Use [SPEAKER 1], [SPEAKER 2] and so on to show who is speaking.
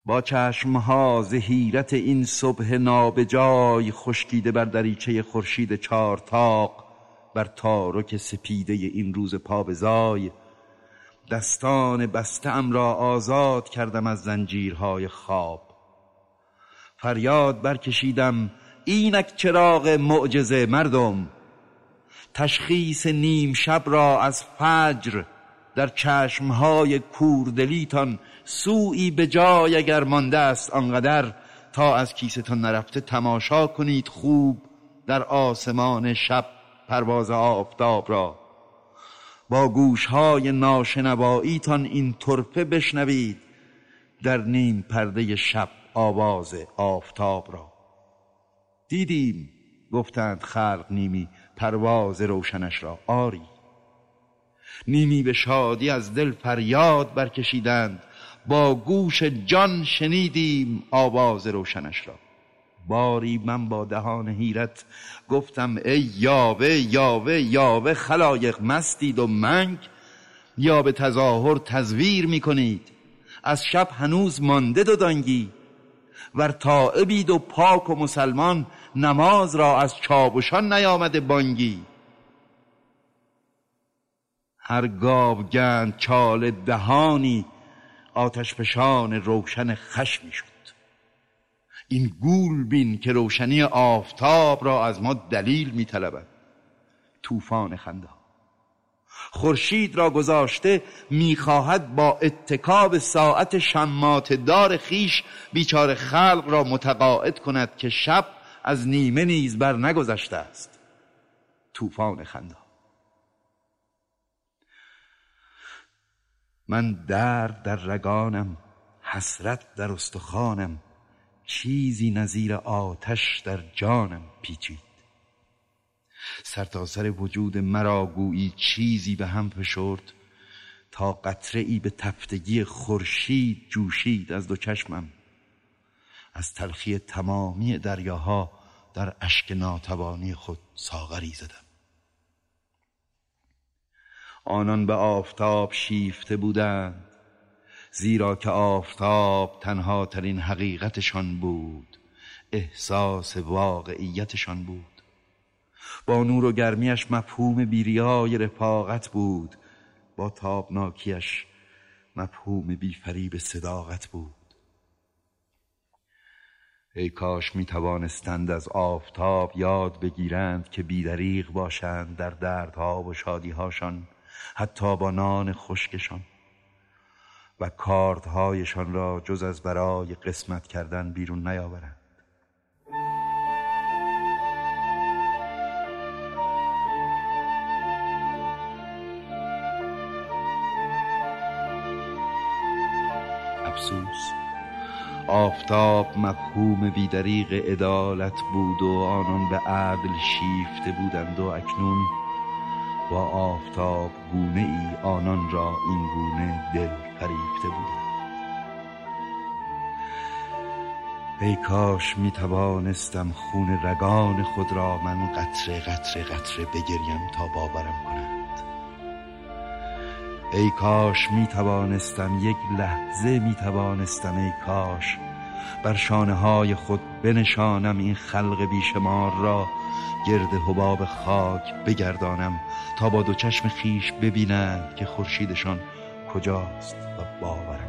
[SPEAKER 1] با چشمها ز حیرت این صبح نابجای خشکیده بر دریچه خورشید چارطاق، بر تارک سپیده این روز پابزای، دستان بسته‌ام را آزاد کردم از زنجیرهای خواب. فریاد برکشیدم اینک چراغ معجزه مردم، تشخیص نیم شب را از فجر در چشمهای کوردلیتان سوئی به جای اگر مانده است آنقدر تا از کیستان نرفته تماشا کنید خوب در آسمان شب پرواز آفتاب را. با گوشهای ناشنواییتان این طرفه بشنوید در نیم پرده شب آواز آفتاب را. دیدیم گفتند خلق نیمی پرواز روشنش را، آری. نیمی به شادی از دل فریاد برکشیدند، با گوش جان شنیدیم آواز روشنش را. باری من با دهان حیرت گفتم ای یاوه یاوه یاوه، خلایق مستید و منگ، یا به تظاهر تزویر می کنید؟ از شب هنوز مانده دو دانگی، ور تائبید و پاک و مسلمان، نماز را از چابوشان نیامده بانگی. هر گاوگند چال دهانی آتش فشان روشن خشمی شد. این گول بین که روشنی آفتاب را از ما دلیل می طلبد. طوفان خنده خورشید را گذاشته میخواهد با اتکاب ساعت شمات دار خیش بیچاره خلق را متقاعد کند که شب از نیمه نیز بر نگذشته است. طوفان خنده. من درد در رگانم، حسرت در استخوانم، چیزی نظیر آتش در جانم پیچید. سرتاسر وجود مرا گویی چیزی به هم فشرد تا قطره ای به تفتگی خورشید جوشید از دو چشمم. از تلخی تمامی دریاها در اشک ناتوانی خود ساغری زدم. آنان به آفتاب شیفته بودند، زیرا که آفتاب تنها ترین حقیقتشان بود، احساس واقعیتشان بود. با نور و گرمیش مفهوم بیریای رفاقت بود، با تابناکیش مفهوم بیفریب صداقت بود. ای کاش می توانستند از آفتاب یاد بگیرند که بیدریغ باشند در دردها و شادیهاشان، حتی با نان خشکشان، و کاردهایشان را جز از برای قسمت کردن بیرون نیاورند. افسوس، آفتاب مفهوم بیدریغ عدالت بود و آنان به عدل شیفته بودند و اکنون با آفتاب گونه ای آنان را این گونه دل فریفته بودند. ای کاش می توانستم خون رگان خود را من قطره قطره قطره بگریم تا باورم کنند. ای کاش می توانستم یک لحظه می توانستم ای کاش بر شانه های خود بنشانم این خلق بیشمار را، گرد حباب خاک بگردانم تا با دو چشم خیش ببینند که خورشیدشان کجاست و باورم